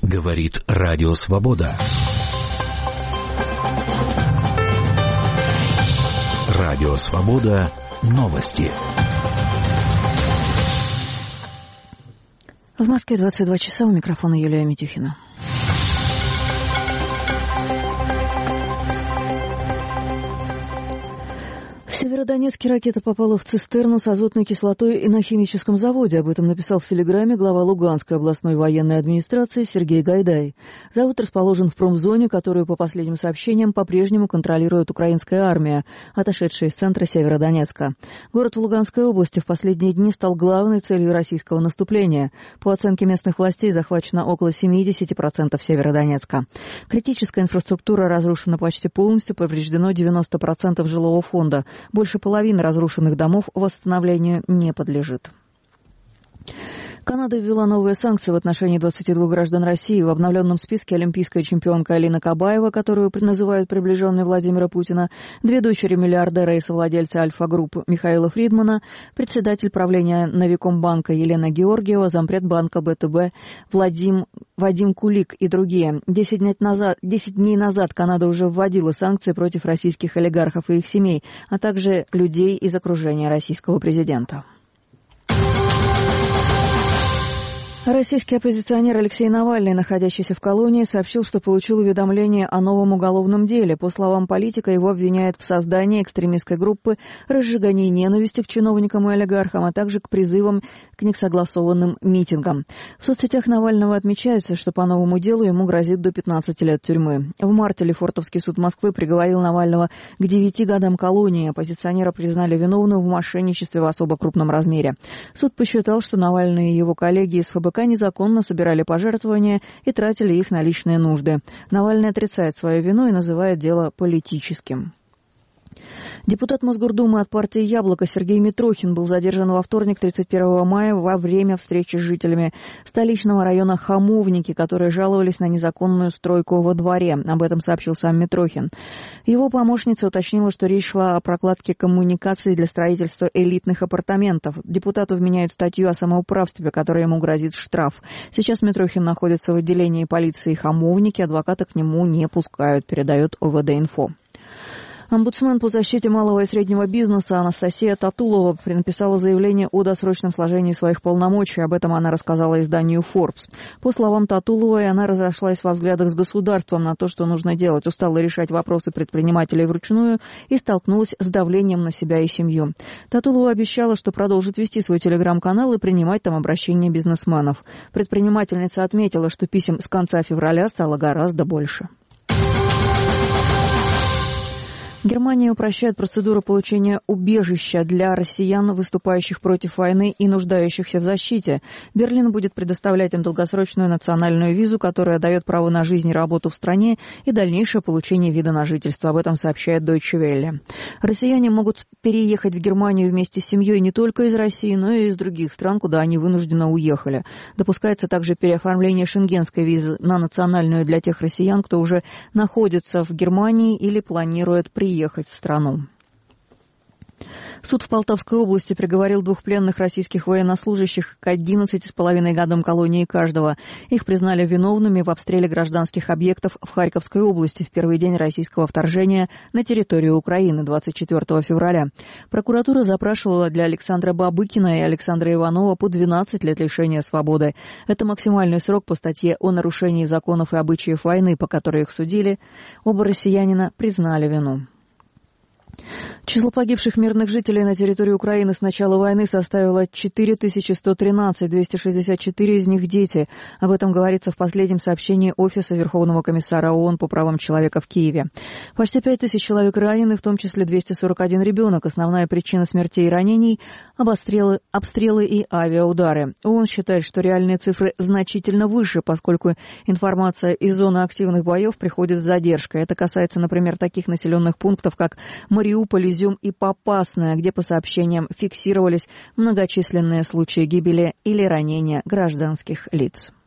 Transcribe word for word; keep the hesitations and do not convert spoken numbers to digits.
Говорит Радио Свобода. Радио Свобода. Новости. В Москве двадцать два часа. У микрофона Юлия Митюхина. В Северодонецке ракета попала в цистерну с азотной кислотой и на химическом заводе. Об этом написал в Телеграме глава Луганской областной военной администрации Сергей Гайдай. Завод расположен в промзоне, которую, по последним сообщениям, по-прежнему контролирует украинская армия, отошедшая из центра Северодонецка. Город в Луганской области в последние дни стал главной целью российского наступления. По оценке местных властей, захвачено около семьдесят процентов Северодонецка. Критическая инфраструктура разрушена почти полностью, повреждено девяносто процентов жилого фонда. Больше половины разрушенных домов восстановлению не подлежит. Канада ввела новые санкции в отношении двадцати двух граждан России. В обновленном списке олимпийская чемпионка Алина Кабаева, которую называют приближенной Владимира Путина, две дочери миллиардера и совладельца Альфа-групп Михаила Фридмана, председатель правления Новикомбанка Елена Георгиева, зампред банка бэ тэ бэ Владим, Вадим Кулик и другие. Десять дней назад, десять дней назад Канада уже вводила санкции против российских олигархов и их семей, а также людей из окружения российского президента. Российский оппозиционер Алексей Навальный, находящийся в колонии, сообщил, что получил уведомление о новом уголовном деле. По словам политика, его обвиняют в создании экстремистской группы, разжигании ненависти к чиновникам и олигархам, а также к призывам к несогласованным митингам. В соцсетях Навального отмечается, что по новому делу ему грозит до пятнадцати лет тюрьмы. В марте Лефортовский суд Москвы приговорил Навального к девяти годам колонии. Оппозиционера признали виновным в мошенничестве в особо крупном размере. Суд посчитал, что Навальный и его коллеги из эф бэ ка незаконно собирали пожертвования и тратили их на личные нужды. Навальный отрицает свою вину и называет дело политическим. Депутат Мосгордумы от партии «Яблоко» Сергей Митрохин был задержан во вторник, тридцать первого мая, во время встречи с жителями столичного района Хамовники, которые жаловались на незаконную стройку во дворе. Об этом сообщил сам Митрохин. Его помощница уточнила, что речь шла о прокладке коммуникаций для строительства элитных апартаментов. Депутату вменяют статью о самоуправстве, которая ему грозит штраф. Сейчас Митрохин находится в отделении полиции Хамовники, адвоката к нему не пускают, передает о вэ дэ-инфо. Омбудсмен по защите малого и среднего бизнеса Анастасия Татулова написала заявление о досрочном сложении своих полномочий. Об этом она рассказала изданию Forbes. По словам Татуловой, она разошлась во взглядах с государством на то, что нужно делать, устала решать вопросы предпринимателей вручную и столкнулась с давлением на себя и семью. Татулова обещала, что продолжит вести свой телеграм-канал и принимать там обращения бизнесменов. Предпринимательница отметила, что писем с конца февраля стало гораздо больше. Германия упрощает процедуру получения убежища для россиян, выступающих против войны и нуждающихся в защите. Берлин будет предоставлять им долгосрочную национальную визу, которая дает право на жизнь и работу в стране и дальнейшее получение вида на жительство. Об этом сообщает Deutsche Welle. Россияне могут переехать в Германию вместе с семьей не только из России, но и из других стран, куда они вынужденно уехали. Допускается также переоформление шенгенской визы на национальную для тех россиян, кто уже находится в Германии или планирует приехать. ехать в страну. Суд в Полтавской области приговорил двух пленных российских военнослужащих к одиннадцати с половиной годам колонии каждого. Их признали виновными в обстреле гражданских объектов в Харьковской области в первый день российского вторжения на территорию Украины двадцать четвёртого февраля. Прокуратура запрашивала для Александра Бабыкина и Александра Иванова по двенадцать лет лишения свободы. Это максимальный срок по статье о нарушении законов и обычаев войны, по которой их судили. Оба россиянина признали вину. Число погибших мирных жителей на территории Украины с начала войны составило четыре тысячи сто тринадцать, двести шестьдесят четыре из них дети. Об этом говорится в последнем сообщении Офиса Верховного комиссара ООН по правам человека в Киеве. Почти пять тысяч человек ранены, в том числе двести сорок один ребенок. Основная причина смертей и ранений – обстрелы, обстрелы и авиаудары. ООН считает, что реальные цифры значительно выше, поскольку информация из зоны активных боев приходит с задержкой. Это касается, например, таких населенных пунктов, как Мариуполь, Изюм и Попасная, где, по сообщениям, фиксировались многочисленные случаи гибели или ранения гражданских лиц.